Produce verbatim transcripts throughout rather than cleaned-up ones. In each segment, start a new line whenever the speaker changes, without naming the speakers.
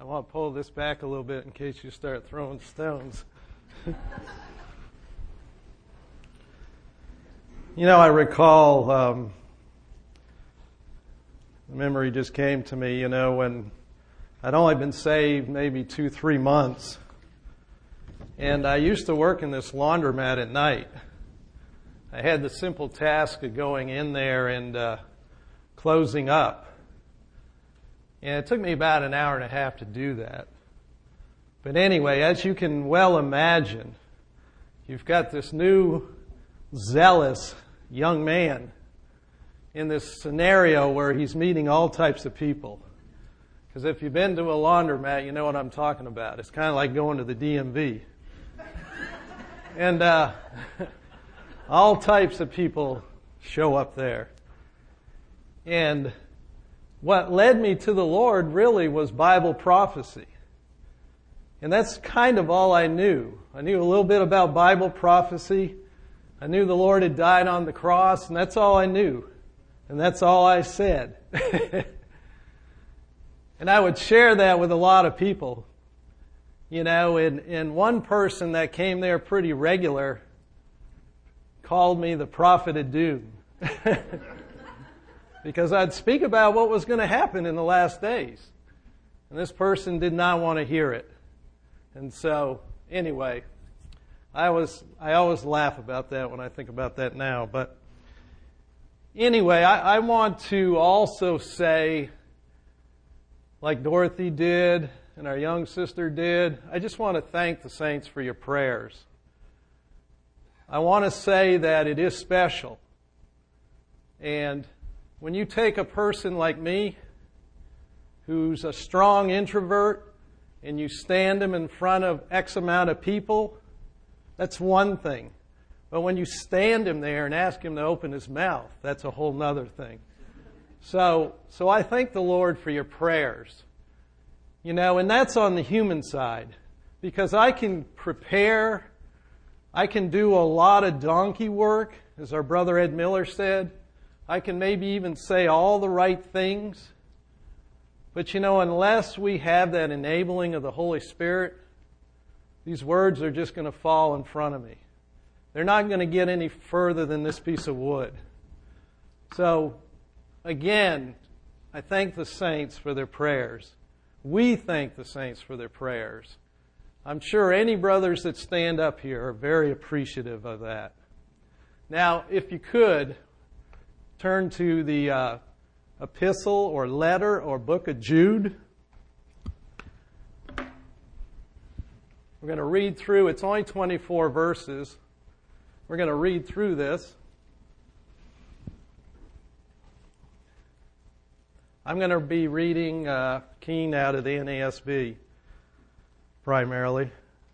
want to pull this back a little bit in case you start throwing stones. You know, I recall, um, the memory just came to me, you know, when I'd only been saved maybe two, three months. And I used to work in this laundromat at night. I had the simple task of going in there and uh, closing up. And it took me about an hour and a half to do that. But anyway, as you can well imagine, you've got this new, zealous young man in this scenario where he's meeting all types of people. Because if you've been to a laundromat, you know what I'm talking about. It's kind of like going to the D M V. And uh, all types of people show up there. And what led me to the Lord really was Bible prophecy. And that's kind of all I knew. I knew a little bit about Bible prophecy. I knew the Lord had died on the cross, and that's all I knew. And that's all I said. And I would share that with a lot of people. You know, and, and one person that came there pretty regular called me the prophet of doom. Because I'd speak about what was going to happen in the last days. And this person did not want to hear it. And so, anyway, I was I always laugh about that when I think about that now. But anyway, I, I want to also say, like Dorothy did and our young sister did, I just want to thank the saints for your prayers. I want to say that it is special. And when you take a person like me, who's a strong introvert, and you stand him in front of X amount of people, that's one thing. But when you stand him there and ask him to open his mouth, that's a whole nother thing. So, so I thank the Lord for your prayers. You know, and that's on the human side. Because I can prepare, I can do a lot of donkey work, as our brother Ed Miller said. I can maybe even say all the right things. But you know, unless we have that enabling of the Holy Spirit, these words are just going to fall in front of me. They're not going to get any further than this piece of wood. So, again, I thank the saints for their prayers. We thank the saints for their prayers. I'm sure any brothers that stand up here are very appreciative of that. Now, if you could, turn to the uh, epistle or letter or book of Jude. We're going to read through, it's only twenty-four verses. We're going to read through this. I'm going to be reading uh, Keen out of the N A S B primarily.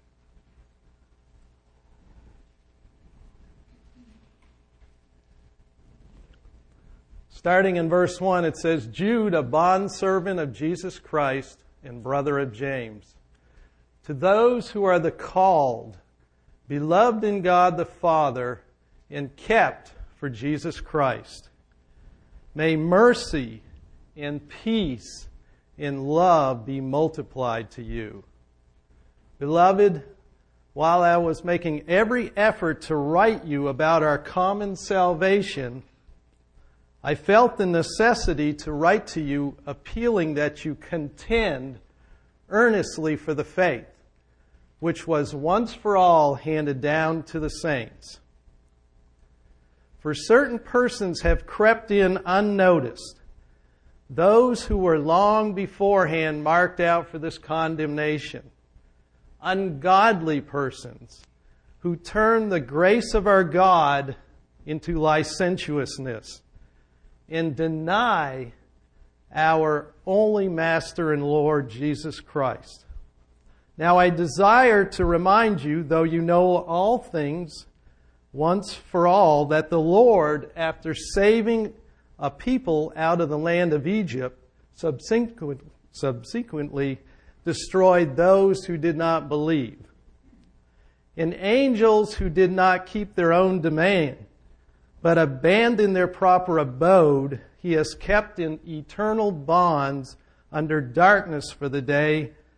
Starting in verse one, it says, Jude, a bondservant of Jesus Christ and brother of James, to those who are the called, beloved in God the Father, and kept for Jesus Christ, may mercy and peace and love be multiplied to you. Beloved, while I was making every effort to write you about our common salvation, I felt the necessity to write to you appealing that you contend earnestly for the faith, which was once for all handed down to the saints. For certain persons have crept in unnoticed, those who were long beforehand marked out for this condemnation, ungodly persons who turn the grace of our God into licentiousness and deny our only Master and Lord Jesus Christ. Now I desire to remind you, though you know all things, once for all, that the Lord, after saving a people out of the land of Egypt, subsequent, subsequently destroyed those who did not believe. And angels who did not keep their own domain, but abandoned their proper abode, he has kept in eternal bonds under darkness for the day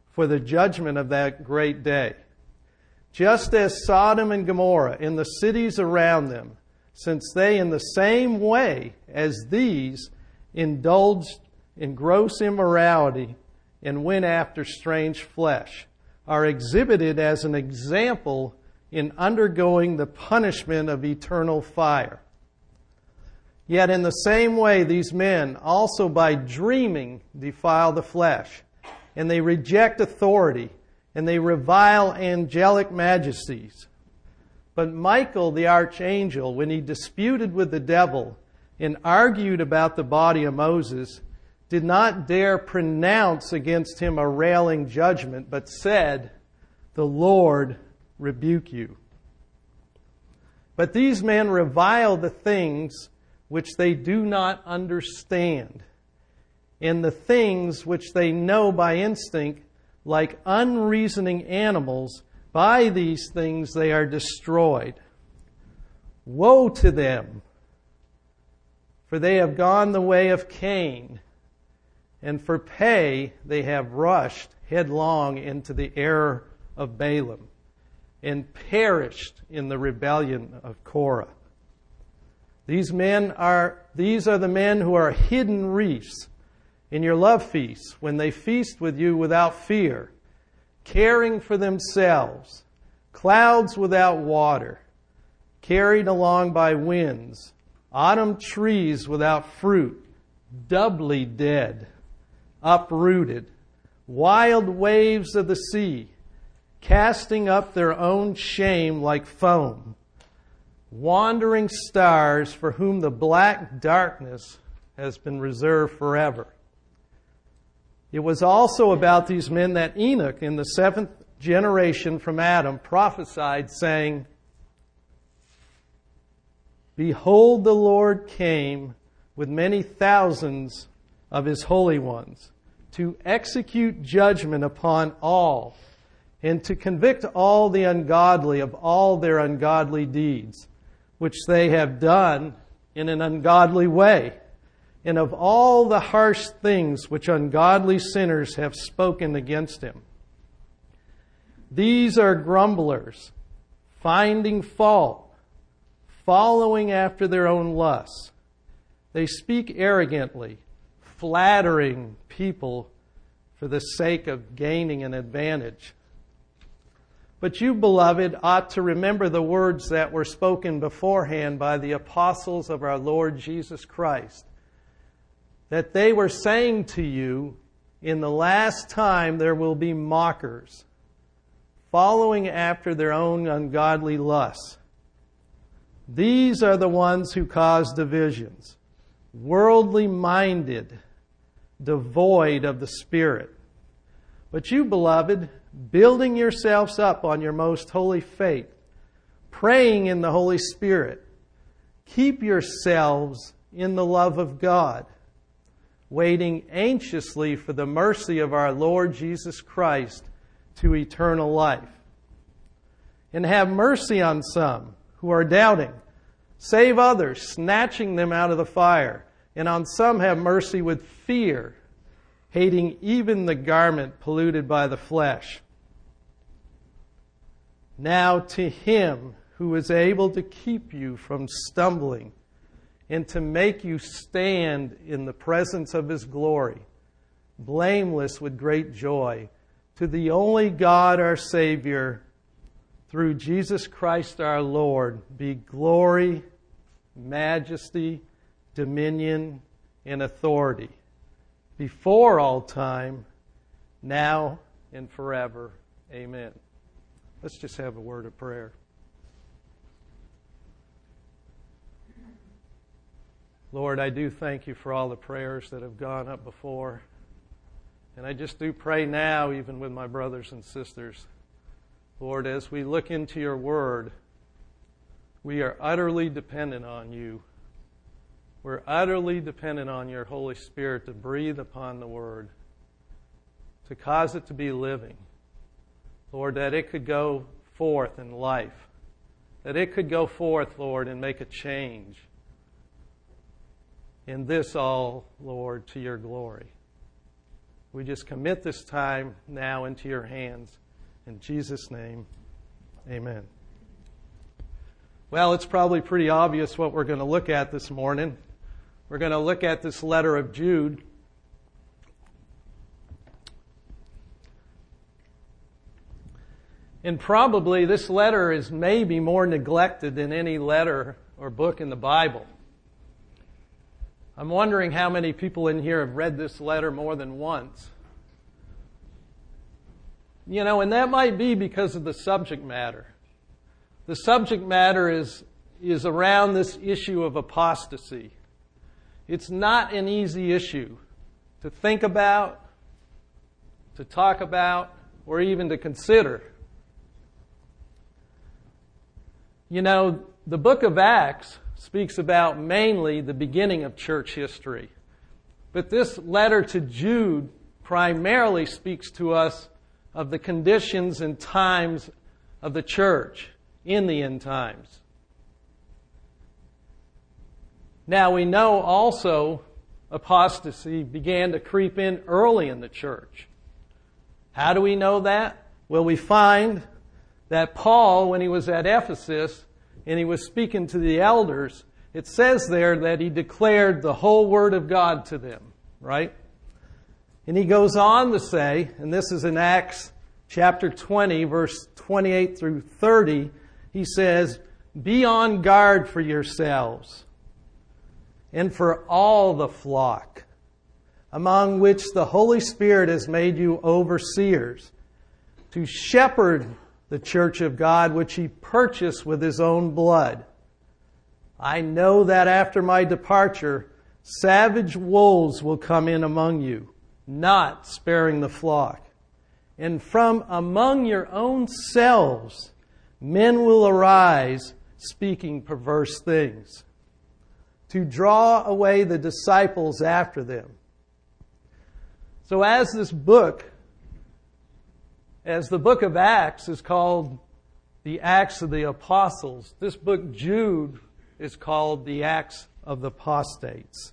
for the judgment of that great day. Just as Sodom and Gomorrah and the cities around them, since they in the same way as these indulged in gross immorality and went after strange flesh, are exhibited as an example in undergoing the punishment of eternal fire. Yet in the same way, these men also by dreaming defile the flesh, and they reject authority, and they revile angelic majesties. But Michael the archangel, when he disputed with the devil and argued about the body of Moses, did not dare pronounce against him a railing judgment, but said, "The Lord rebuke you." But these men revile the things which they do not understand, and the things which they know by instinct, like unreasoning animals, by these things they are destroyed. Woe to them, for they have gone the way of Cain, and for pay they have rushed headlong into the error of Balaam, and perished in the rebellion of Korah. These men are, these are the men who are hidden reefs in your love feasts, when they feast with you without fear, caring for themselves, clouds without water, carried along by winds, autumn trees without fruit, doubly dead, uprooted, wild waves of the sea, casting up their own shame like foam, wandering stars for whom the black darkness has been reserved forever. It was also about these men that Enoch, in the seventh generation from Adam, prophesied, saying, "Behold, the Lord came with many thousands of his holy ones to execute judgment upon all and to convict all the ungodly of all their ungodly deeds, which they have done in an ungodly way, and of all the harsh things which ungodly sinners have spoken against him. These are grumblers, finding fault, following after their own lusts. They speak arrogantly, flattering people for the sake of gaining an advantage. But you, beloved, ought to remember the words that were spoken beforehand by the apostles of our Lord Jesus Christ, that they were saying to you, in the last time there will be mockers, following after their own ungodly lusts. These are the ones who cause divisions, worldly minded, devoid of the Spirit. But you, beloved, building yourselves up on your most holy faith, praying in the Holy Spirit, keep yourselves in the love of God, waiting anxiously for the mercy of our Lord Jesus Christ to eternal life. And have mercy on some who are doubting. Save others, snatching them out of the fire. And on some have mercy with fear, hating even the garment polluted by the flesh. Now to him who is able to keep you from stumbling and to make you stand in the presence of his glory, blameless with great joy, to the only God our Savior, through Jesus Christ our Lord, be glory, majesty, dominion, and authority, before all time, now and forever. Amen. Let's just have a word of prayer. Lord, I do thank you for all the prayers that have gone up before. And I just do pray now, even with my brothers and sisters. Lord, as we look into your word, we are utterly dependent on you. We're utterly dependent on your Holy Spirit to breathe upon the word, to cause it to be living. Lord, that it could go forth in life, that it could go forth, Lord, and make a change. In this all, Lord, to your glory. We just commit this time now into your hands. In Jesus' name, amen. Well, it's probably pretty obvious what we're going to look at this morning. We're going to look at this letter of Jude. And probably this letter is maybe more neglected than any letter or book in the Bible. I'm wondering how many people in here have read this letter more than once. You know, and that might be because of the subject matter. The subject matter is, is around this issue of apostasy. It's not an easy issue to think about, to talk about, or even to consider. You know, the book of Acts speaks about mainly the beginning of church history. But this letter to Jude primarily speaks to us of the conditions and times of the church in the end times. Now we know also apostasy began to creep in early in the church. How do we know that? Well, we find that Paul, when he was at Ephesus, and he was speaking to the elders, it says there that he declared the whole Word of God to them, right? And he goes on to say, and this is in Acts chapter twenty, verse twenty-eight through thirty, he says, "Be on guard for yourselves and for all the flock, among which the Holy Spirit has made you overseers, to shepherd the church of God, which he purchased with his own blood. I know that after my departure, savage wolves will come in among you, not sparing the flock. And from among your own selves, men will arise, speaking perverse things, to draw away the disciples after them." So as this book As the book of Acts is called the Acts of the Apostles, this book, Jude, is called the Acts of the Apostates.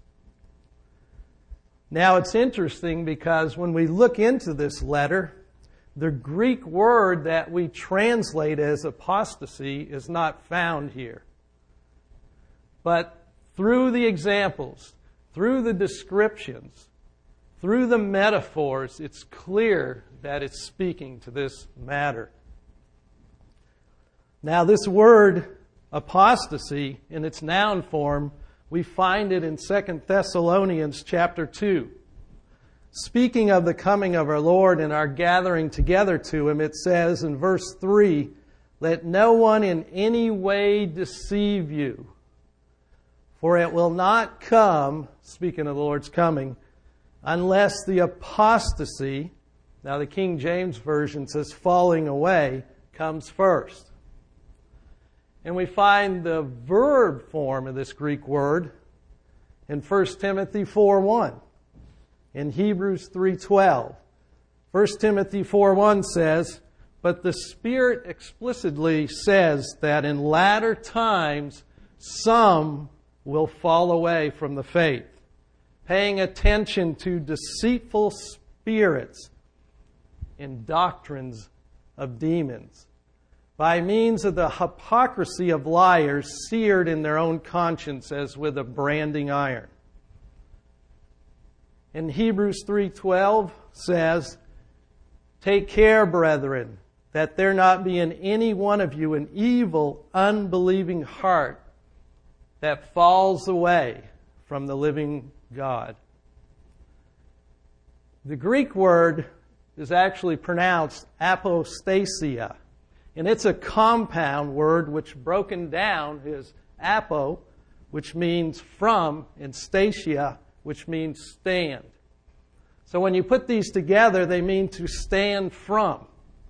Now, it's interesting because when we look into this letter, the Greek word that we translate as apostasy is not found here. But through the examples, through the descriptions, through the metaphors, it's clear that it's speaking to this matter. Now, this word apostasy in its noun form, we find it in Second Thessalonians chapter two. Speaking of the coming of our Lord and our gathering together to Him, it says in verse three, "Let no one in any way deceive you, for it will not come," speaking of the Lord's coming, "unless the apostasy," now the King James Version says falling away, "comes first." And we find the verb form of this Greek word in First Timothy four one, in Hebrews three twelve. First Timothy four one says, "But the Spirit explicitly says that in latter times some will fall away from the faith, paying attention to deceitful spirits and doctrines of demons, by means of the hypocrisy of liars seared in their own conscience as with a branding iron." And Hebrews three twelve says, "Take care, brethren, that there not be in any one of you an evil, unbelieving heart that falls away from the living God." The Greek word is actually pronounced apostasia. And it's a compound word which broken down is apo, which means from, and stasia, which means stand. So when you put these together, they mean to stand from.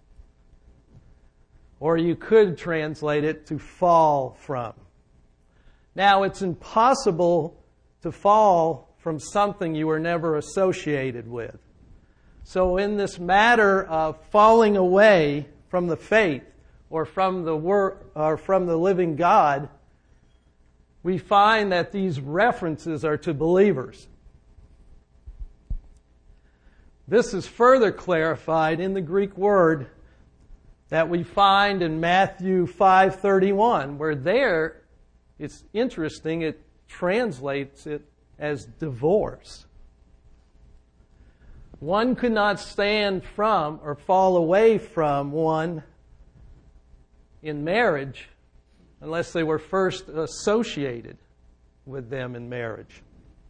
Or you could translate it to fall from. Now, it's impossible to fall from something you were never associated with. So in this matter of falling away from the faith or from the wor- or from the living God, we find that these references are to believers. This is further clarified in the Greek word that we find in Matthew five thirty-one, where there, it's interesting, it translates it as divorce. One could not stand from or fall away from one in marriage unless they were first associated with them in marriage.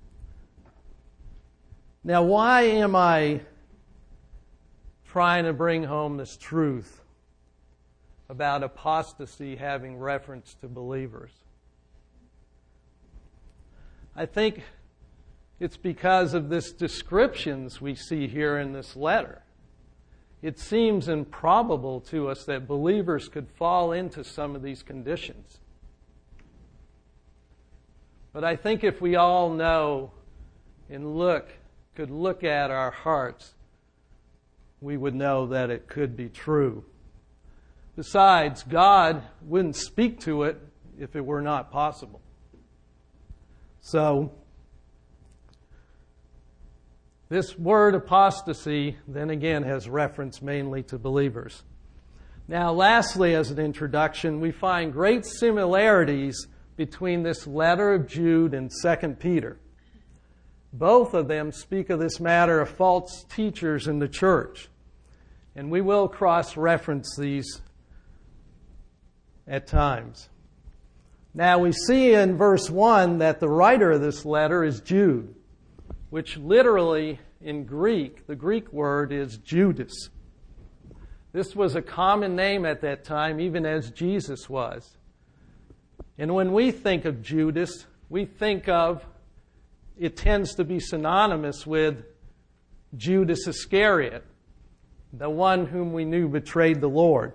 Now, why am I trying to bring home this truth about apostasy having reference to believers? I think it's because of this descriptions we see here in this letter. It seems improbable to us that believers could fall into some of these conditions. But I think if we all know and look, could look at our hearts, we would know that it could be true. Besides, God wouldn't speak to it if it were not possible. So, this word apostasy, then again, has reference mainly to believers. Now, lastly, as an introduction, we find great similarities between this letter of Jude and Second Peter. Both of them speak of this matter of false teachers in the church. And we will cross-reference these at times. Now, we see in verse one that the writer of this letter is Jude, which literally in Greek, the Greek word is Judas. This was a common name at that time, even as Jesus was. And when we think of Judas, we think of, it tends to be synonymous with Judas Iscariot, the one whom we knew betrayed the Lord.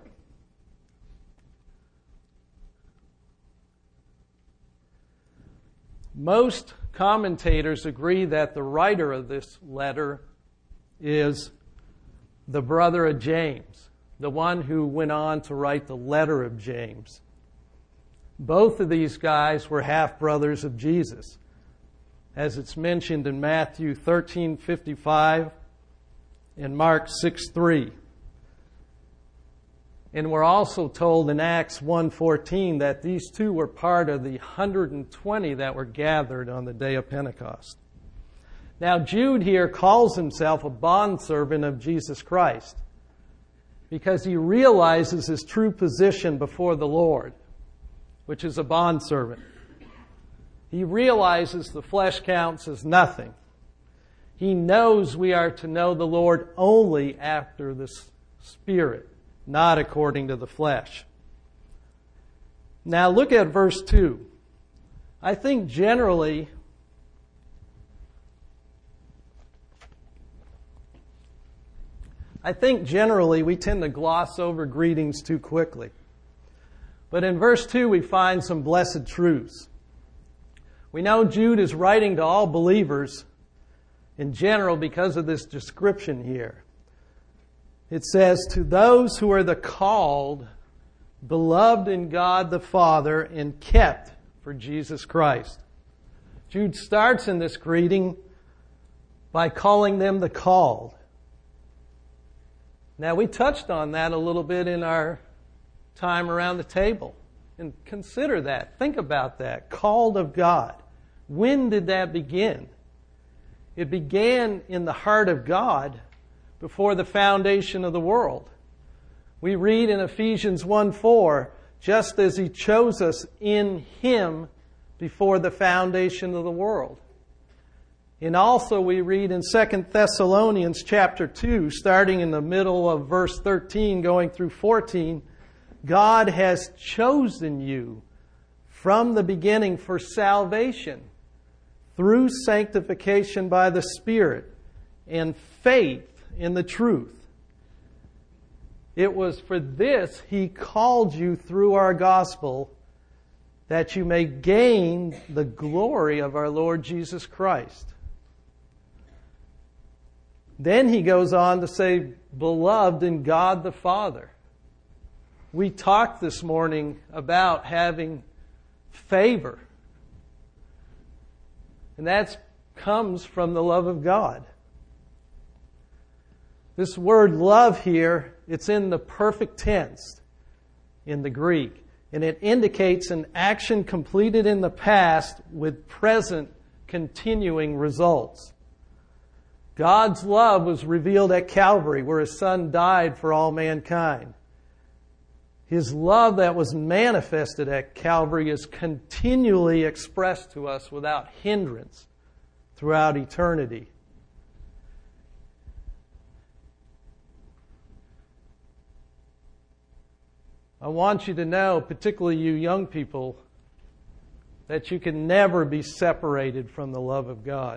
Most commentators agree that the writer of this letter is the brother of James, the one who went on to write the letter of James. Both of these guys were half-brothers of Jesus, as it's mentioned in Matthew thirteen fifty-five and Mark six three. And we're also told in Acts one fourteen that these two were part of the one hundred twenty that were gathered on the day of Pentecost. Now, Jude here calls himself a bondservant of Jesus Christ because he realizes his true position before the Lord, which is a bondservant. He realizes the flesh counts as nothing. He knows we are to know the Lord only after the Spirit, not according to the flesh. Now look at verse two. I think generally I think generally we tend to gloss over greetings too quickly. But in verse two we find some blessed truths. We know Jude is writing to all believers in general because of this description here. It says, to those who are the called, beloved in God the Father, and kept for Jesus Christ. Jude starts in this greeting by calling them the called. Now, we touched on that a little bit in our time around the table. And consider that. Think about that. Called of God. When did that begin? It began in the heart of God before the foundation of the world. We read in Ephesians one four, just as He chose us in Him before the foundation of the world. And also we read in Second Thessalonians chapter two, starting in the middle of verse thirteen, going through fourteen, God has chosen you from the beginning for salvation through sanctification by the Spirit and faith in the truth. It was for this He called you through our gospel, that you may gain the glory of our Lord Jesus Christ. Then he goes on to say, beloved in God the Father. We talked this morning about having favor. And that comes from the love of God. This word love here, it's in the perfect tense in the Greek. And it indicates an action completed in the past with present continuing results. God's love was revealed at Calvary, where His Son died for all mankind. His love that was manifested at Calvary is continually expressed to us without hindrance throughout eternity. I want you to know, particularly you young people, that you can never be separated from the love of God.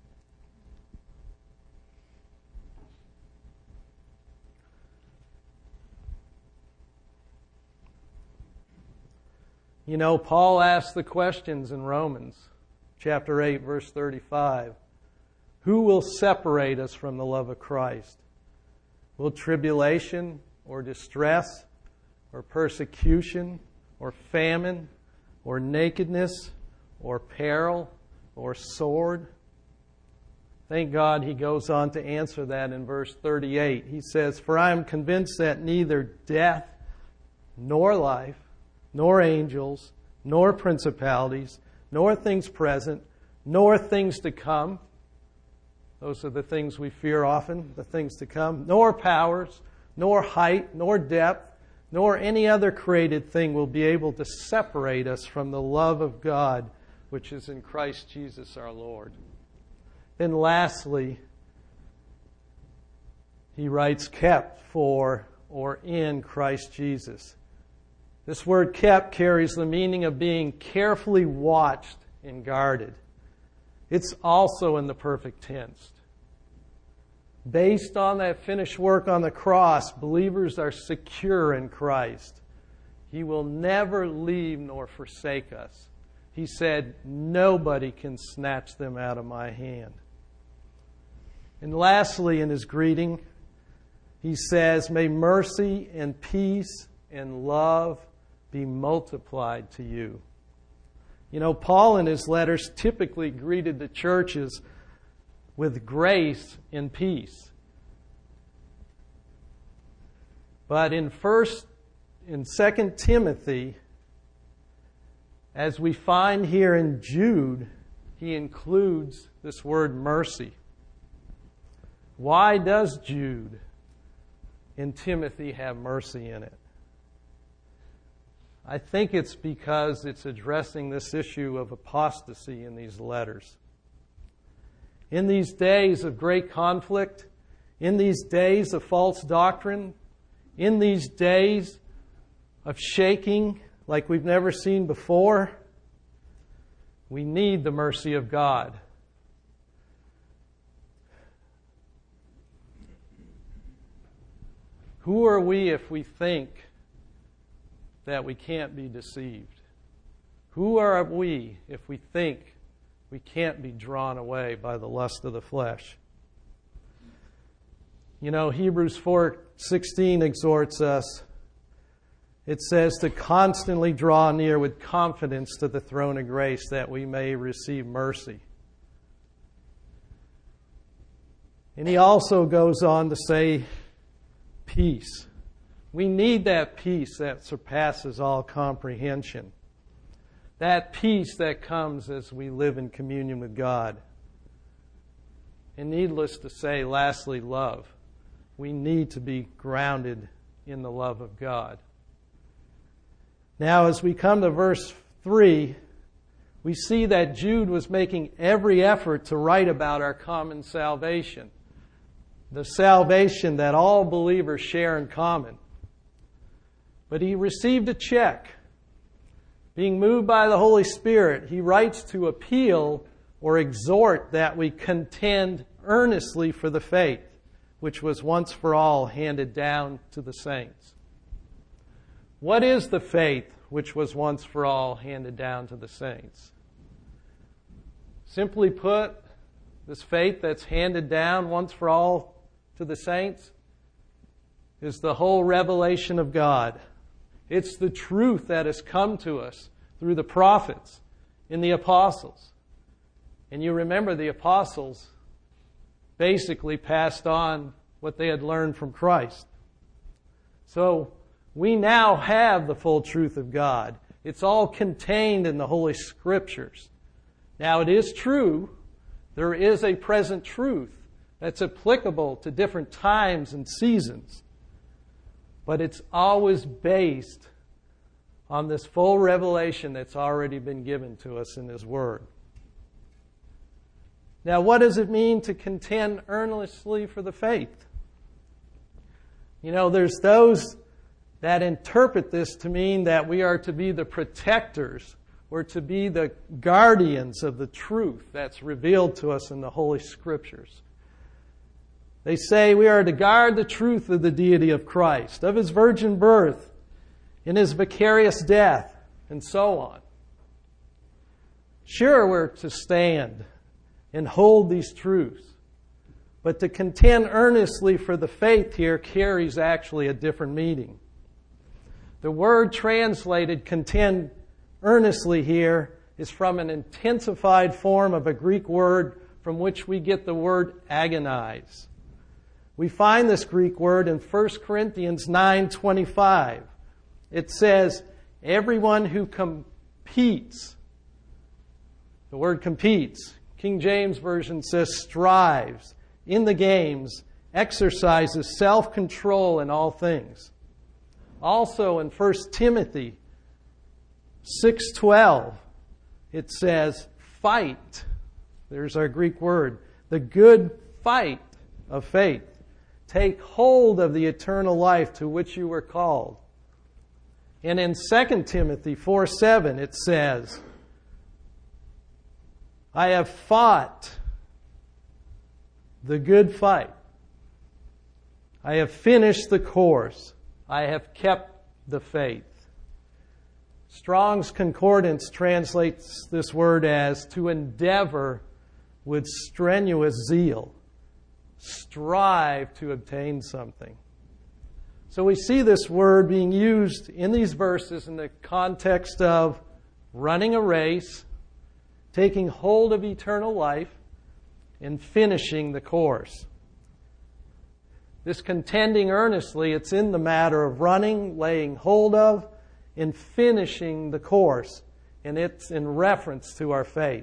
You know, Paul asked the questions in Romans chapter eight, verse thirty-five. Who will separate us from the love of Christ? Will tribulation or distress or persecution or famine or nakedness or peril or sword? Thank God he goes on to answer that in verse thirty-eight. He says, For I am convinced that neither death nor life, nor angels, nor principalities, nor things present, nor things to come. Those are the things we fear often, the things to come. Nor powers, nor height, nor depth, nor any other created thing will be able to separate us from the love of God, which is in Christ Jesus our Lord. Then lastly, he writes, kept for or in Christ Jesus. This word kept carries the meaning of being carefully watched and guarded. It's also in the perfect tense. Based on that finished work on the cross, believers are secure in Christ. He will never leave nor forsake us. He said, nobody can snatch them out of my hand. And lastly, in his greeting, he says, may mercy and peace and love be multiplied to you. You know, Paul in his letters typically greeted the churches with grace and peace. But in first in Second Timothy, as we find here in Jude, he includes this word mercy. Why does Jude and Timothy have mercy in it? I think it's because it's addressing this issue of apostasy in these letters. In these days of great conflict, in these days of false doctrine, in these days of shaking like we've never seen before, we need the mercy of God. Who are we if we think that we can't be deceived? Who are we if we think we can't be drawn away by the lust of the flesh? You know, Hebrews four sixteen exhorts us. It says to constantly draw near with confidence to the throne of grace that we may receive mercy. And he also goes on to say peace. We need that peace that surpasses all comprehension. That peace that comes as we live in communion with God. And needless to say, lastly, love. We need to be grounded in the love of God. Now, as we come to verse three, we see that Jude was making every effort to write about our common salvation. The salvation that all believers share in common. But he received a check. Being moved by the Holy Spirit, he writes to appeal or exhort that we contend earnestly for the faith, which was once for all handed down to the saints. What is the faith which was once for all handed down to the saints? Simply put, this faith that's handed down once for all to the saints is the whole revelation of God. It's the truth that has come to us through the prophets and the apostles. And you remember the apostles basically passed on what they had learned from Christ. So we now have the full truth of God. It's all contained in the Holy Scriptures. Now, it is true, there is a present truth that's applicable to different times and seasons. But it's always based on this full revelation that's already been given to us in His Word. Now, what does it mean to contend earnestly for the faith? You know, there's those that interpret this to mean that we are to be the protectors or to be the guardians of the truth that's revealed to us in the Holy Scriptures. They say we are to guard the truth of the deity of Christ, of His virgin birth, in His vicarious death, and so on. Sure, we're to stand and hold these truths. But to contend earnestly for the faith here carries actually a different meaning. The word translated contend earnestly here is from an intensified form of a Greek word from which we get the word agonize. We find this Greek word in First Corinthians nine twenty-five. It says, everyone who competes. The word competes. King James Version says strives in the games, exercises self-control in all things. Also in First Timothy six twelve, it says fight. There's our Greek word. The good fight of faith. Take hold of the eternal life to which you were called. And in Second Timothy four seven, it says, I have fought the good fight. I have finished the course. I have kept the faith. Strong's Concordance translates this word as to endeavor with strenuous zeal. Strive to obtain something. So we see this word being used in these verses in the context of running a race, taking hold of eternal life, and finishing the course. This contending earnestly, it's in the matter of running, laying hold of, and finishing the course. And it's in reference to our faith.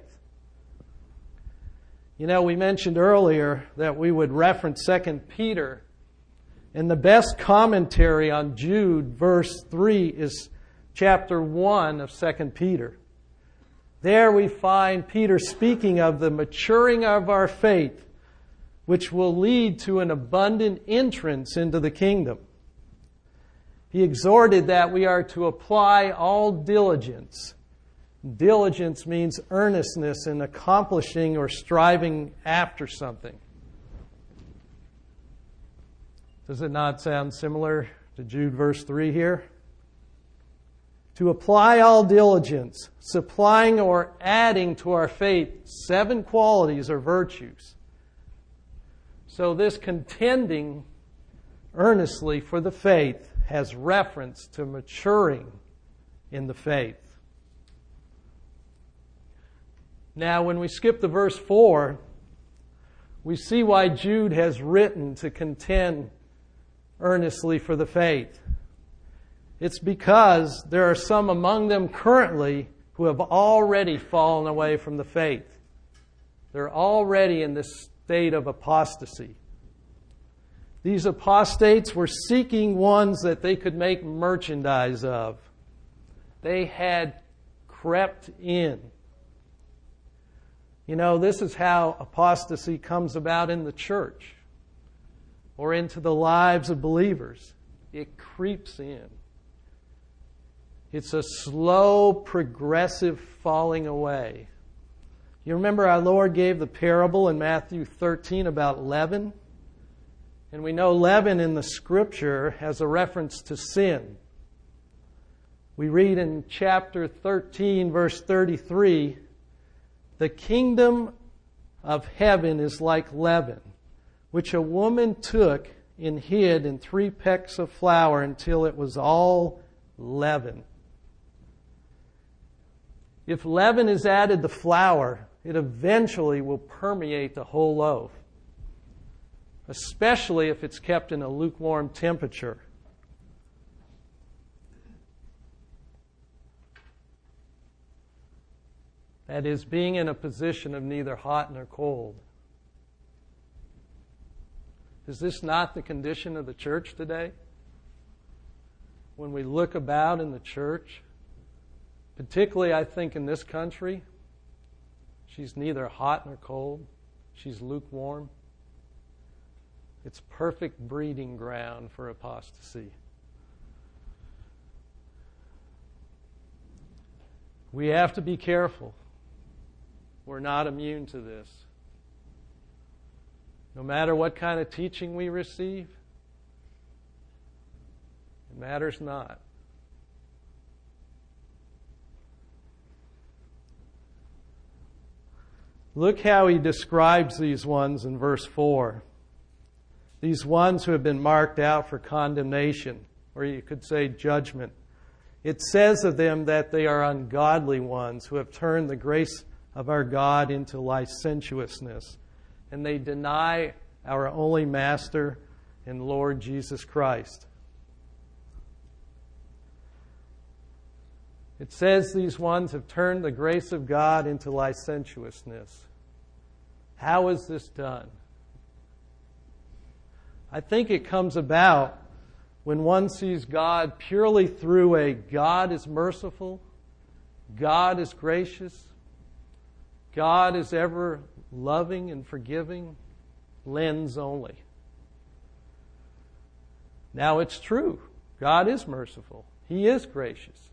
You know, we mentioned earlier that we would reference Second Peter. And the best commentary on Jude, verse three, is chapter one of Second Peter. There we find Peter speaking of the maturing of our faith, which will lead to an abundant entrance into the kingdom. He exhorted that we are to apply all diligence. Diligence means earnestness in accomplishing or striving after something. Does it not sound similar to Jude verse three here? To apply all diligence, supplying or adding to our faith seven qualities or virtues. So this contending earnestly for the faith has reference to maturing in the faith. Now, when we skip to verse four, we see why Jude has written to contend earnestly for the faith. It's because there are some among them currently who have already fallen away from the faith. They're already in this state of apostasy. These apostates were seeking ones that they could make merchandise of. They had crept in. You know, this is how apostasy comes about in the church or into the lives of believers. It creeps in. It's a slow, progressive falling away. You remember our Lord gave the parable in Matthew thirteen about leaven? And we know leaven in the Scripture has a reference to sin. We read in chapter thirteen, verse thirty-three, the kingdom of heaven is like leaven, which a woman took and hid in three pecks of flour until it was all leavened. If leaven is added to flour, it eventually will permeate the whole loaf. especially if it's kept in a lukewarm temperature. That is, being in a position of neither hot nor cold. Is this not the condition of the church today? When we look about in the church, particularly I think in this country, she's neither hot nor cold. She's lukewarm. It's perfect breeding ground for apostasy. We have to be careful. We're not immune to this. No matter what kind of teaching we receive, it matters not. Look how he describes these ones in verse four. These ones who have been marked out for condemnation, or you could say judgment. It says of them that they are ungodly ones who have turned the grace of our God into licentiousness, and they deny our only Master and Lord Jesus Christ. It says these ones have turned the grace of God into licentiousness. How is this done? I think it comes about when one sees God purely through a God is merciful, God is gracious, God is ever loving and forgiving lens only. Now it's true. God is merciful. He is gracious.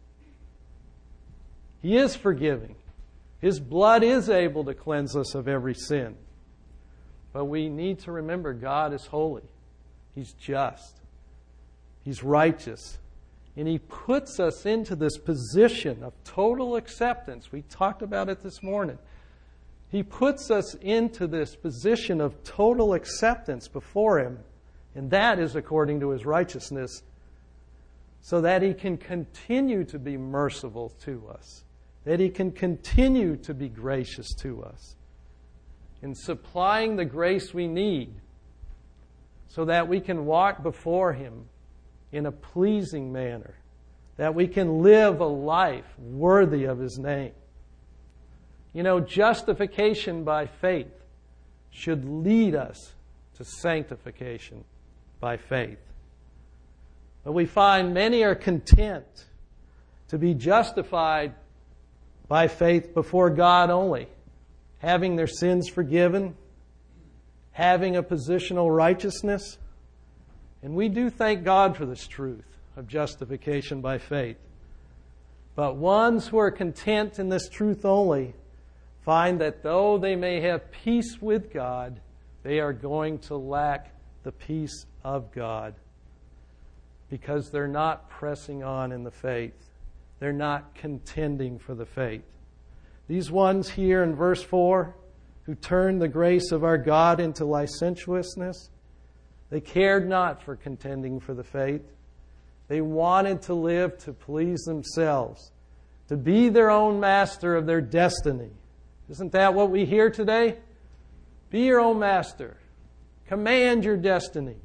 He is forgiving. His blood is able to cleanse us of every sin. But we need to remember God is holy. He's just. He's righteous. And He puts us into this position of total acceptance. We talked about it this morning. He puts us into this position of total acceptance before Him, and that is according to His righteousness, so that He can continue to be merciful to us, that He can continue to be gracious to us, in supplying the grace we need, so that we can walk before Him in a pleasing manner, that we can live a life worthy of His name. You know, justification by faith should lead us to sanctification by faith. But we find many are content to be justified by faith before God only, having their sins forgiven, having a positional righteousness. And we do thank God for this truth of justification by faith. But ones who are content in this truth only find that though they may have peace with God, they are going to lack the peace of God because they're not pressing on in the faith. They're not contending for the faith. These ones here in verse four, who turned the grace of our God into licentiousness, they cared not for contending for the faith. They wanted to live to please themselves, to be their own master of their destiny. Isn't that what we hear today? Be your own master. Command your destiny.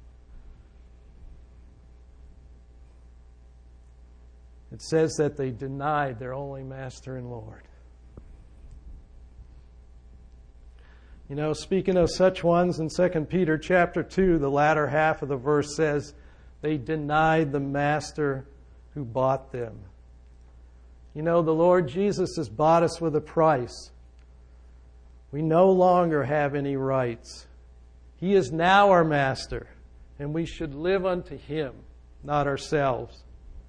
It says that they denied their only Master and Lord. You know, speaking of such ones, in Second Peter chapter two, the latter half of the verse says, they denied the Master who bought them. You know, the Lord Jesus has bought us with a price. We no longer have any rights. He is now our Master, and we should live unto Him, not ourselves.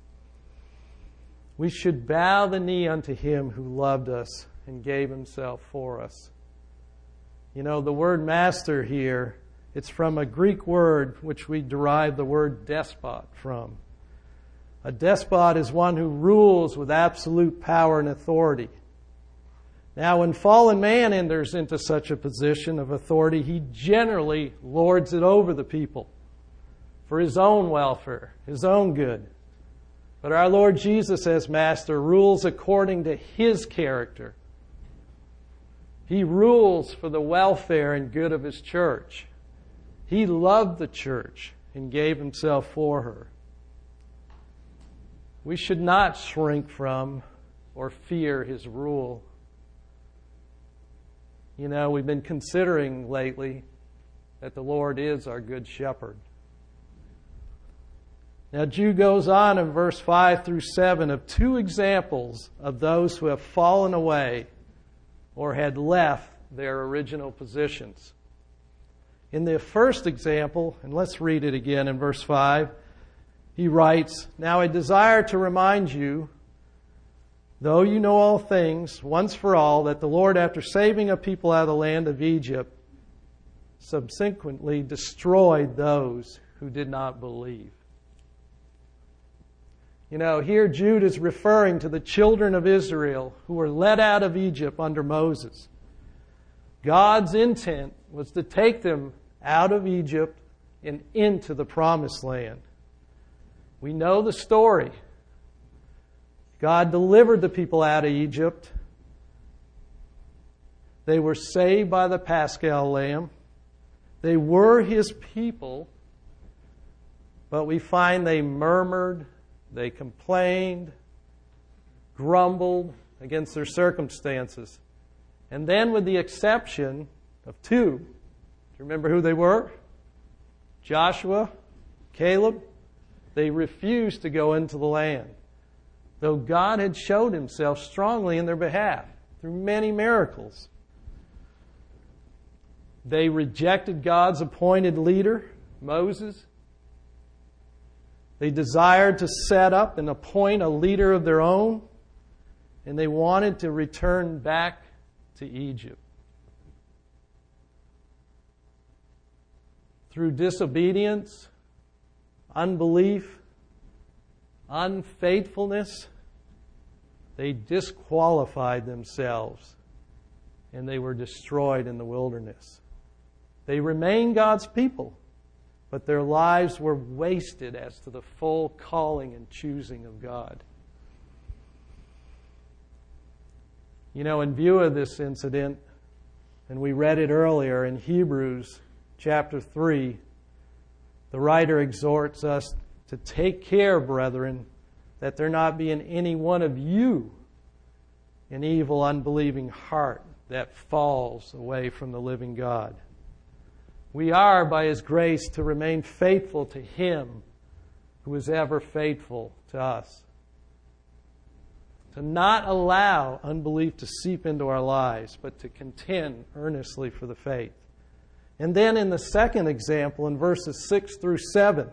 We should bow the knee unto Him who loved us and gave Himself for us. You know, the word master here, it's from a Greek word which we derive the word despot from. A despot is one who rules with absolute power and authority. Now, when fallen man enters into such a position of authority, he generally lords it over the people for his own welfare, his own good. But our Lord Jesus, as Master, rules according to His character. He rules for the welfare and good of His church. He loved the church and gave himself for her. We should not shrink from or fear his rule. You know, we've been considering lately that the Lord is our good shepherd. Now, Jude goes on in verse five through seven of two examples of those who have fallen away or had left their original positions. In the first example, and let's read it again in verse five, he writes, "Now I desire to remind you, though you know all things, once for all, that the Lord, after saving a people out of the land of Egypt, subsequently destroyed those who did not believe." You know, here Jude is referring to the children of Israel who were led out of Egypt under Moses. God's intent was to take them out of Egypt and into the promised land. We know the story. God delivered the people out of Egypt. They were saved by the Paschal Lamb. They were His people, but we find they murmured, they complained, grumbled against their circumstances. And then with the exception of two, do you remember who they were? Joshua, Caleb. They refused to go into the land, though God had showed Himself strongly in their behalf through many miracles. They rejected God's appointed leader, Moses. They desired to set up and appoint a leader of their own, and they wanted to return back to Egypt. Through disobedience, unbelief, unfaithfulness, they disqualified themselves and they were destroyed in the wilderness. They remained God's people, but their lives were wasted as to the full calling and choosing of God. You know, in view of this incident, and we read it earlier in Hebrews chapter three, the writer exhorts us to take care, brethren, that there not be in any one of you an evil, unbelieving heart that falls away from the living God. We are, by His grace, to remain faithful to Him who is ever faithful to us. To not allow unbelief to seep into our lives, but to contend earnestly for the faith. And then in the second example, in verses six through seven,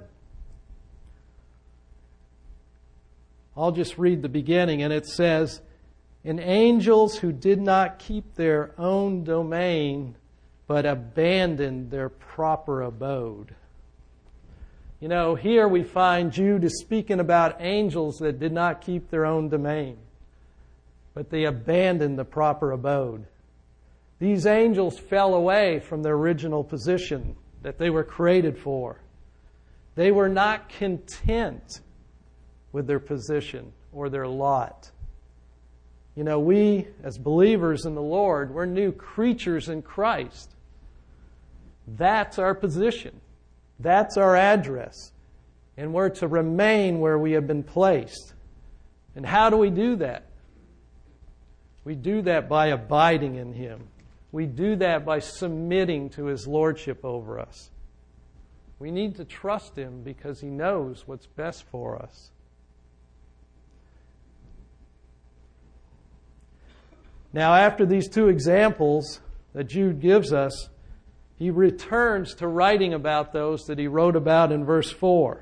I'll just read the beginning, and it says, "And angels who did not keep their own domain, but abandoned their proper abode." You know, here we find Jude is speaking about angels that did not keep their own domain, but they abandoned the proper abode. These angels fell away from their original position that they were created for. They were not content with their position or their lot. You know, we, as believers in the Lord, we're new creatures in Christ. That's our position. That's our address. And we're to remain where we have been placed. And how do we do that? We do that by abiding in Him. We do that by submitting to His lordship over us. We need to trust Him because He knows what's best for us. Now, after these two examples that Jude gives us, he returns to writing about those that he wrote about in verse four.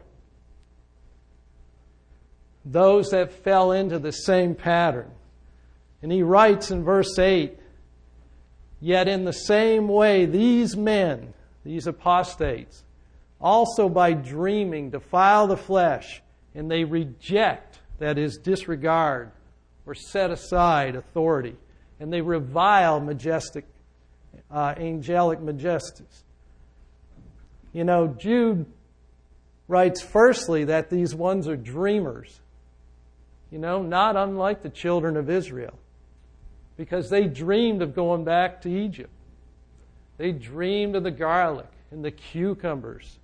Those that fell into the same pattern. And he writes in verse eight, "Yet in the same way these men," these apostates, "also by dreaming defile the flesh, and they reject," that is, disregard or set aside authority, and they revile majestic, uh, angelic majesties. You know, Jude writes firstly that these ones are dreamers. You know, not unlike the children of Israel, because they dreamed of going back to Egypt. They dreamed of the garlic and the cucumbers.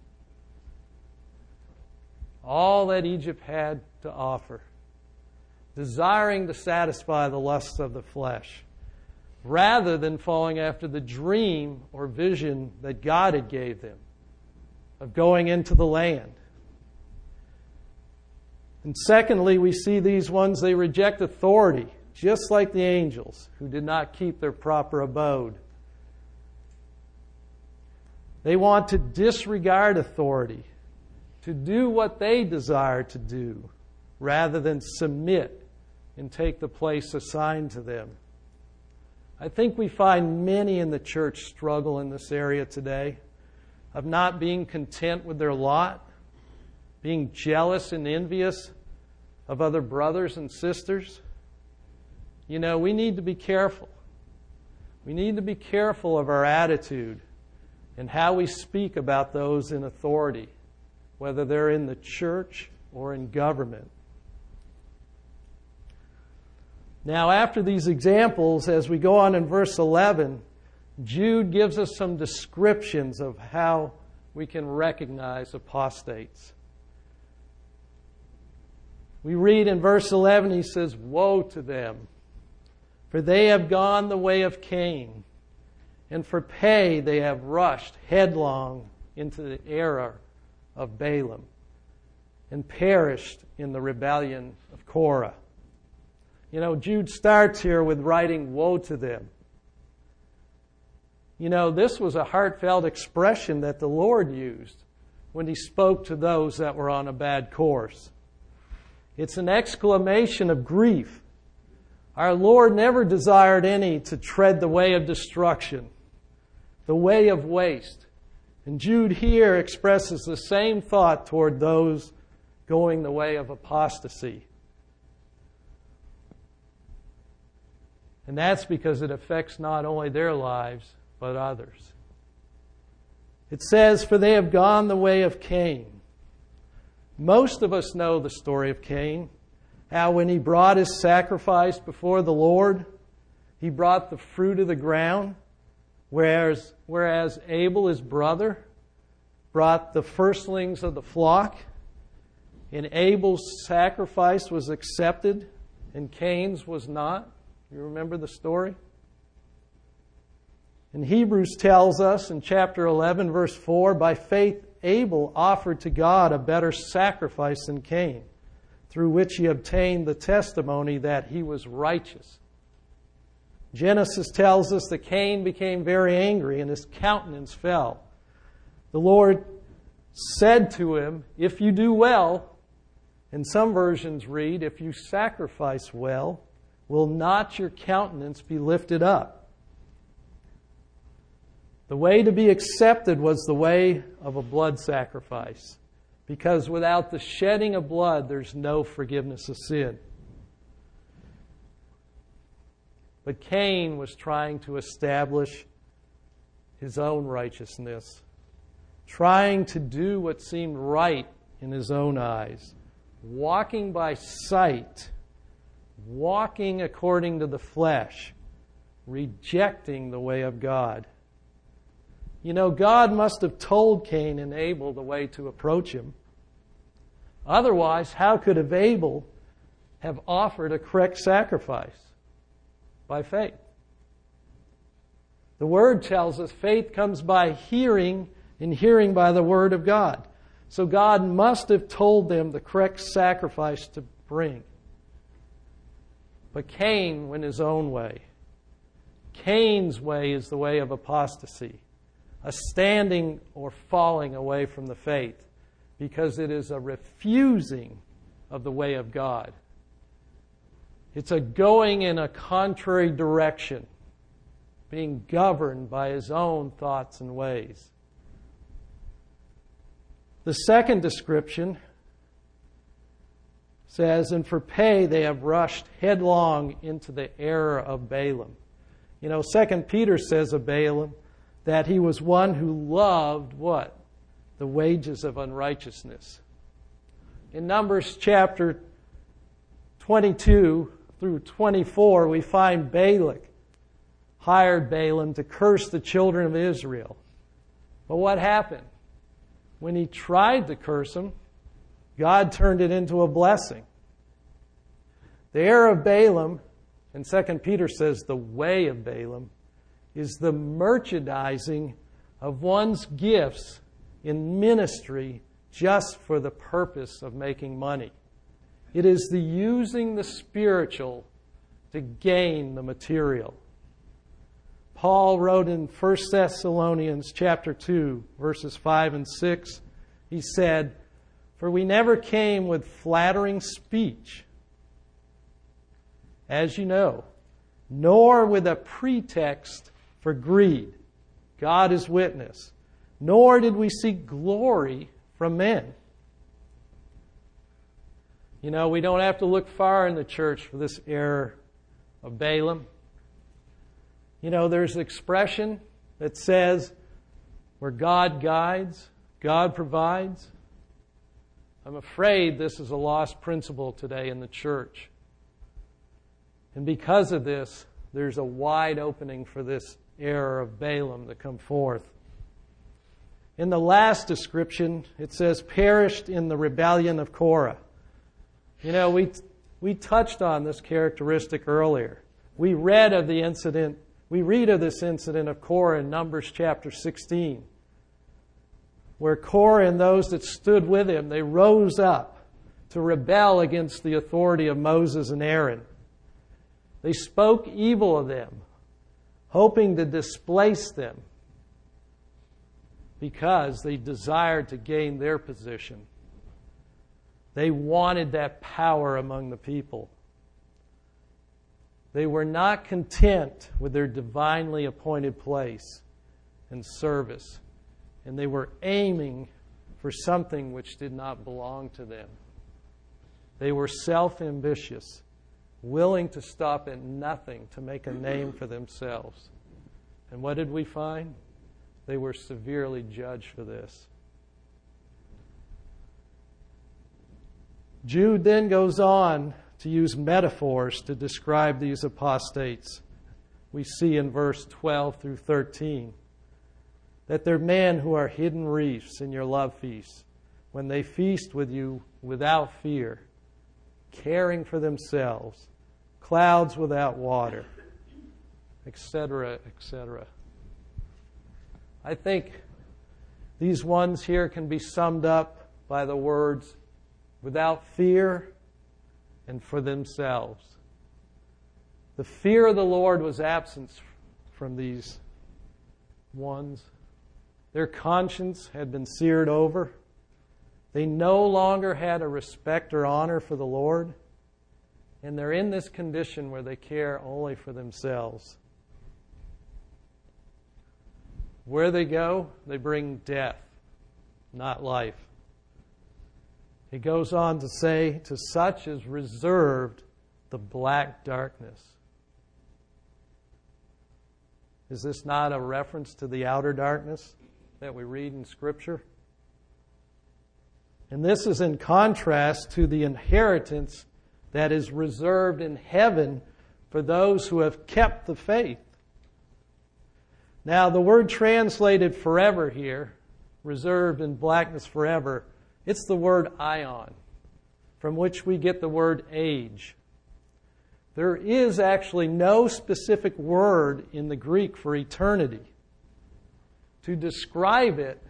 All that Egypt had to offer. Desiring to satisfy the lusts of the flesh, rather than falling after the dream or vision that God had gave them of going into the land. And secondly, we see these ones, they reject authority, just like the angels who did not keep their proper abode. They want to disregard authority, to do what they desire to do, rather than submit and take the place assigned to them. I think we find many in the church struggle in this area today of not being content with their lot, being jealous and envious of other brothers and sisters. You know, we need to be careful. We need to be careful of our attitude and how we speak about those in authority, whether they're in the church or in government. Now, after these examples, as we go on in verse eleven, Jude gives us some descriptions of how we can recognize apostates. We read in verse eleven, he says, "Woe to them, for they have gone the way of Cain, and for pay they have rushed headlong into the error of Balaam, and perished in the rebellion of Korah." You know, Jude starts here with writing, "Woe to them." You know, this was a heartfelt expression that the Lord used when He spoke to those that were on a bad course. It's an exclamation of grief. Our Lord never desired any to tread the way of destruction, the way of waste. And Jude here expresses the same thought toward those going the way of apostasy. And that's because it affects not only their lives, but others. It says, "For they have gone the way of Cain." Most of us know the story of Cain, how when he brought his sacrifice before the Lord, he brought the fruit of the ground, whereas, whereas Abel, his brother, brought the firstlings of the flock, and Abel's sacrifice was accepted, and Cain's was not. You remember the story? And Hebrews tells us in chapter eleven, verse four, "By faith Abel offered to God a better sacrifice than Cain, through which he obtained the testimony that he was righteous." Genesis tells us that Cain became very angry and his countenance fell. The Lord said to him, "If you do well," and some versions read, "if you sacrifice well, will not your countenance be lifted up?" The way to be accepted was the way of a blood sacrifice, because without the shedding of blood, there's no forgiveness of sin. But Cain was trying to establish his own righteousness, trying to do what seemed right in his own eyes, walking by sight, walking according to the flesh, rejecting the way of God. You know, God must have told Cain and Abel the way to approach him. Otherwise, how could Abel have offered a correct sacrifice? By faith. The Word tells us faith comes by hearing, and hearing by the Word of God. So God must have told them the correct sacrifice to bring. But Cain went his own way. Cain's way is the way of apostasy, a standing or falling away from the faith, because it is a refusing of the way of God. It's a going in a contrary direction, being governed by his own thoughts and ways. The second description says, "And for pay they have rushed headlong into the error of Balaam." You know, Second Peter says of Balaam that he was one who loved what? The wages of unrighteousness. In Numbers chapter twenty-two through twenty-four, we find Balak hired Balaam to curse the children of Israel. But what happened? When he tried to curse him, God turned it into a blessing. The error of Balaam, and Second Peter says the way of Balaam, is the merchandising of one's gifts in ministry just for the purpose of making money. It is the using the spiritual to gain the material. Paul wrote in First Thessalonians chapter two, verses five and six, he said, "For we never came with flattering speech, as you know, nor with a pretext for greed. God is witness. Nor did we seek glory from men." You know, we don't have to look far in the church for this error of Balaam. You know, there's an expression that says, where God guides, God provides. I'm afraid this is a lost principle today in the church. And because of this, there's a wide opening for this error of Balaam to come forth. In the last description, it says, perished in the rebellion of Korah. You know, we we touched on this characteristic earlier. We read of the incident, we read of this incident of Korah in Numbers chapter sixteen, where Korah and those that stood with him, they rose up to rebel against the authority of Moses and Aaron. They spoke evil of them, hoping to displace them because they desired to gain their position. They wanted that power among the people. They were not content with their divinely appointed place and service, and they were aiming for something which did not belong to them. They were self-ambitious, willing to stop at nothing to make a name for themselves. And what did we find? They were severely judged for this. Jude then goes on to use metaphors to describe these apostates. We see in verse twelve through thirteen that they're men who are hidden reefs in your love feasts, when they feast with you without fear, caring for themselves, clouds without water, et cetera, et cetera. I think these ones here can be summed up by the words, without fear and for themselves. The fear of the Lord was absent from these ones. Their conscience had been seared over. They no longer had a respect or honor for the Lord. And they're in this condition where they care only for themselves. Where they go, they bring death, not life. He goes on to say, to such is reserved the black darkness. Is this not a reference to the outer darkness that we read in Scripture? And this is in contrast to the inheritance that is reserved in heaven for those who have kept the faith. Now, the word translated forever here, reserved in blackness forever, it's the word ion, from which we get the word age. There is actually no specific word in the Greek for eternity. To describe it,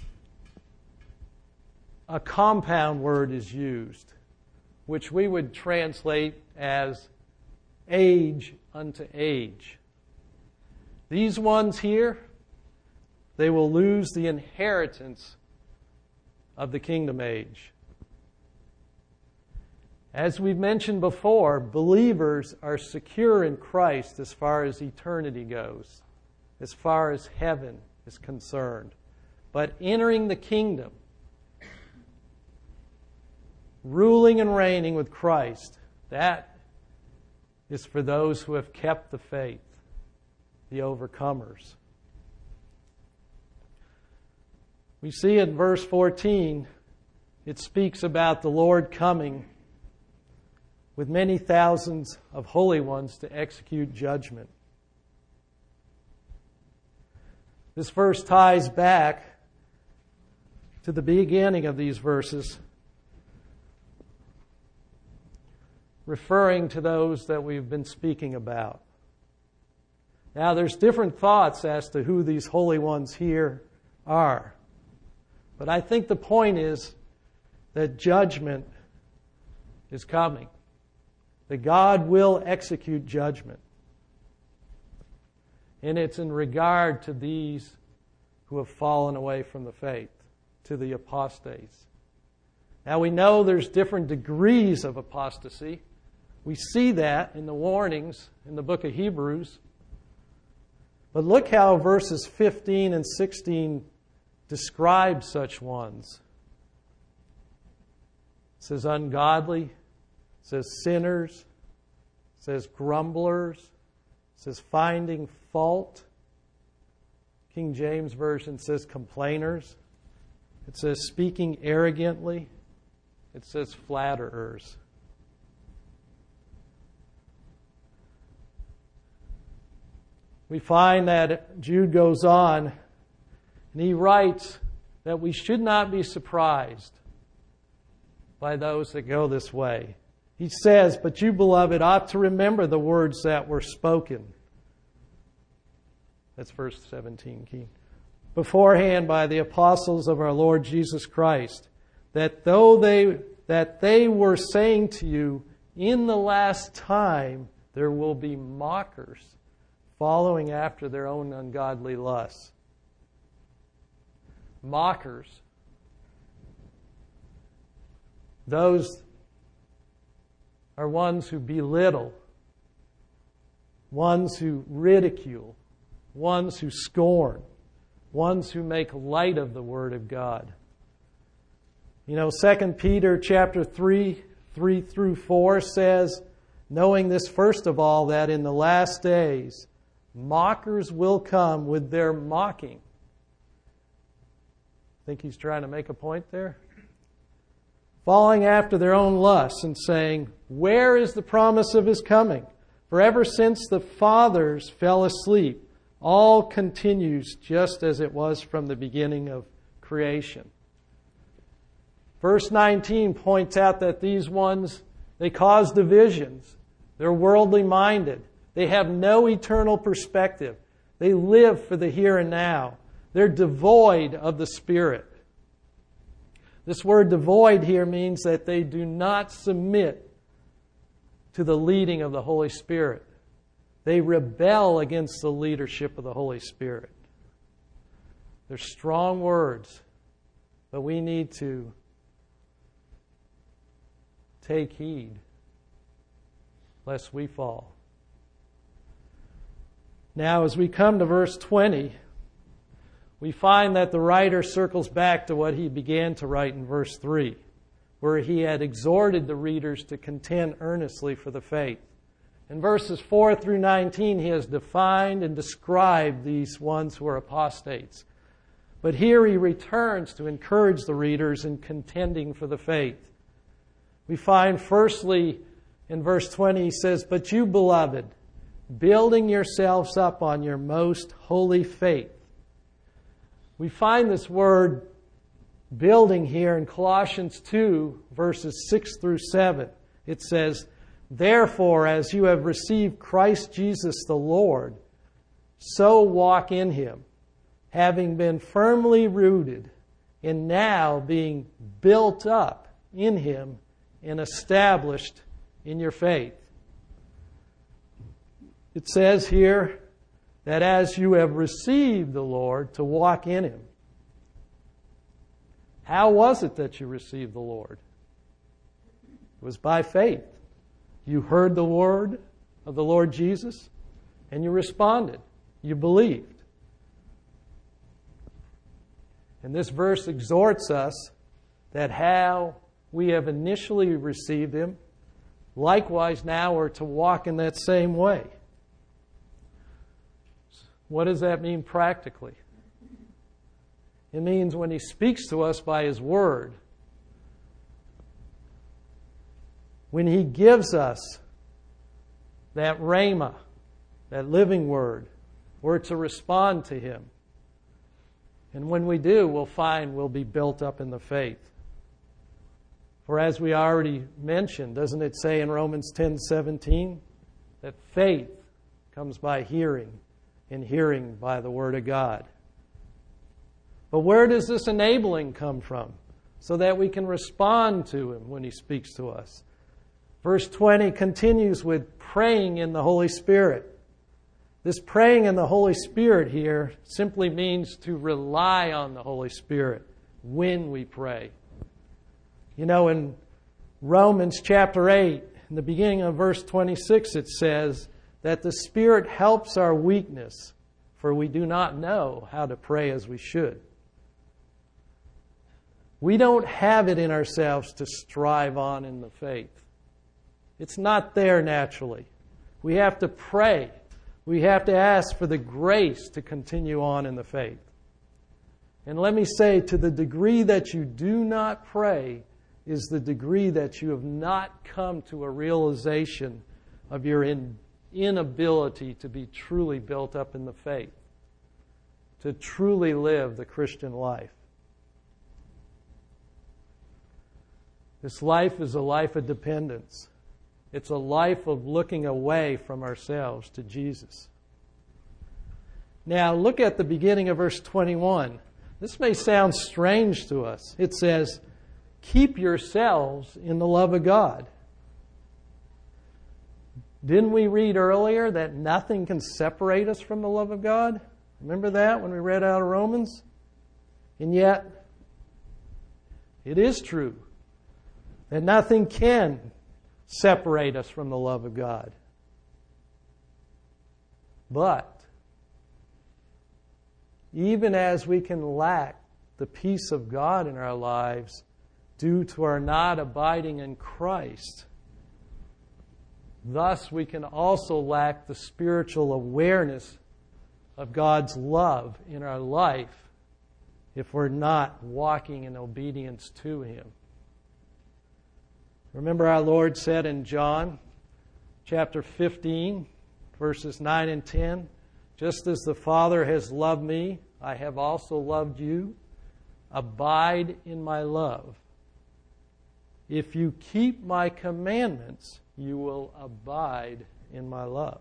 a compound word is used, which we would translate as age unto age. These ones here, they will lose the inheritance of the kingdom age. As we've mentioned before, believers are secure in Christ as far as eternity goes, as far as heaven is concerned. But entering the kingdom, ruling and reigning with Christ, that is for those who have kept the faith, the overcomers. We see in verse fourteen, it speaks about the Lord coming with many thousands of holy ones to execute judgment. This verse ties back to the beginning of these verses, referring to those that we've been speaking about. Now, there's different thoughts as to who these holy ones here are. But I think the point is that judgment is coming. That God will execute judgment. And it's in regard to these who have fallen away from the faith, to the apostates. Now we know there's different degrees of apostasy. We see that in the warnings in the book of Hebrews. But look how verses fifteen and sixteen describe such ones. It says ungodly, it says sinners, it says grumblers, it says finding fault. King James Version says complainers. It says speaking arrogantly. It says flatterers. We find that Jude goes on and he writes that we should not be surprised by those that go this way. He says, "But you, beloved, ought to remember the words that were spoken." That's verse seventeen, King. "Beforehand by the apostles of our Lord Jesus Christ, that though they that they were saying to you, in the last time there will be mockers, following after their own ungodly lusts." Mockers. Those are ones who belittle, ones who ridicule, ones who scorn, ones who make light of the Word of God. You know, Second Peter chapter three, three through four says, knowing this first of all, that in the last days mockers will come with their mocking. Think he's trying to make a point there? Following after their own lusts and saying, where is the promise of his coming? For ever since the fathers fell asleep, all continues just as it was from the beginning of creation. Verse nineteen points out that these ones, they cause divisions. They're worldly minded. They have no eternal perspective. They live for the here and now. They're devoid of the Spirit. This word devoid here means that they do not submit to the leading of the Holy Spirit. They rebel against the leadership of the Holy Spirit. They're strong words, but we need to take heed lest we fall. Now, as we come to verse twenty, we find that the writer circles back to what he began to write in verse three, where he had exhorted the readers to contend earnestly for the faith. In verses four through nineteen, he has defined and described these ones who are apostates. But here he returns to encourage the readers in contending for the faith. We find firstly in verse twenty, he says, "But you, beloved, building yourselves up on your most holy faith." We find this word building here in Colossians two, verses six through seven. It says, "Therefore, as you have received Christ Jesus the Lord, so walk in him, having been firmly rooted, and now being built up in him and established in your faith." It says here that as you have received the Lord, to walk in him. How was it that you received the Lord? It was by faith. You heard the word of the Lord Jesus and you responded. You believed. And this verse exhorts us that how we have initially received him, likewise now we're to walk in that same way. What does that mean practically? It means when he speaks to us by his word, when he gives us that rhema, that living word, we're to respond to him. And when we do, we'll find we'll be built up in the faith. For as we already mentioned, doesn't it say in Romans ten seventeen that faith comes by hearing, and hearing by the Word of God? But where does this enabling come from? So that we can respond to Him when He speaks to us. Verse twenty continues with praying in the Holy Spirit. This praying in the Holy Spirit here simply means to rely on the Holy Spirit when we pray. You know, in Romans chapter eight, in the beginning of verse twenty-six, it says that the Spirit helps our weakness, for we do not know how to pray as we should. We don't have it in ourselves to strive on in the faith. It's not there naturally. We have to pray. We have to ask for the grace to continue on in the faith. And let me say, to the degree that you do not pray is the degree that you have not come to a realization of your in, inability to be truly built up in the faith, to truly live the Christian life. This life is a life of dependence. It's a life of looking away from ourselves to Jesus. Now, look at the beginning of verse twenty-one. This may sound strange to us. It says, keep yourselves in the love of God. Didn't we read earlier that nothing can separate us from the love of God? Remember that when we read out of Romans? And yet, it is true that nothing can separate us from the love of God. But even as we can lack the peace of God in our lives due to our not abiding in Christ, thus we can also lack the spiritual awareness of God's love in our life if we're not walking in obedience to Him. Remember our Lord said in John chapter fifteen, verses nine and ten, just as the Father has loved me, I have also loved you. Abide in my love. If you keep my commandments, you will abide in my love.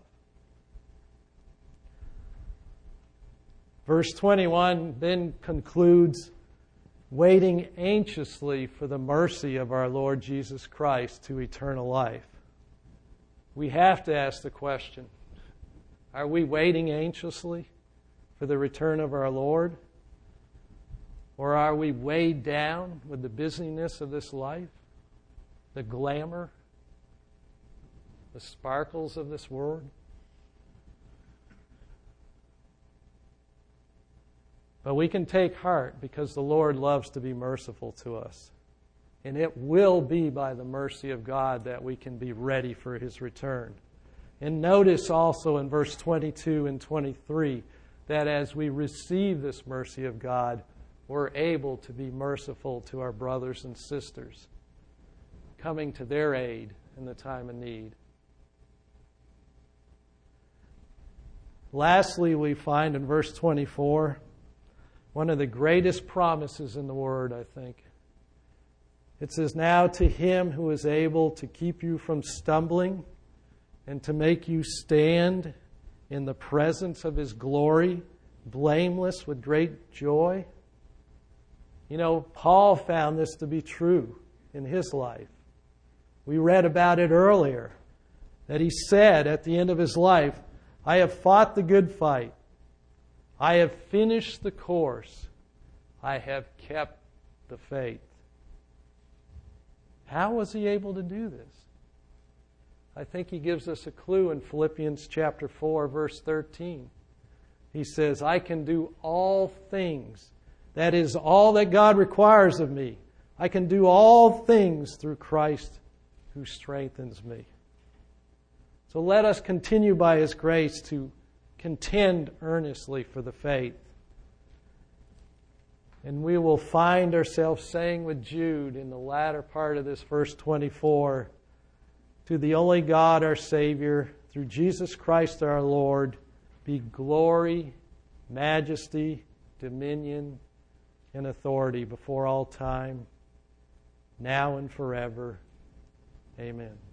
Verse twenty-one then concludes, waiting anxiously for the mercy of our Lord Jesus Christ to eternal life. We have to ask the question, are we waiting anxiously for the return of our Lord? Or are we weighed down with the busyness of this life, the glamour, the sparkles of this world? But we can take heart because the Lord loves to be merciful to us. And it will be by the mercy of God that we can be ready for His return. And notice also in verse twenty-two and twenty-three that as we receive this mercy of God, we're able to be merciful to our brothers and sisters, coming to their aid in the time of need. Lastly, we find in verse twenty-four, one of the greatest promises in the Word, I think. It says, now to Him who is able to keep you from stumbling and to make you stand in the presence of His glory, blameless with great joy. You know, Paul found this to be true in his life. We read about it earlier, that he said at the end of his life, I have fought the good fight. I have finished the course. I have kept the faith. How was he able to do this? I think he gives us a clue in Philippians chapter four, verse thirteen. He says, I can do all things. That is all that God requires of me. I can do all things through Christ who strengthens me. So let us continue by His grace to contend earnestly for the faith. And we will find ourselves saying with Jude in the latter part of this verse twenty-four, to the only God our Savior, through Jesus Christ our Lord, be glory, majesty, dominion, and authority before all time, now and forever. Amen.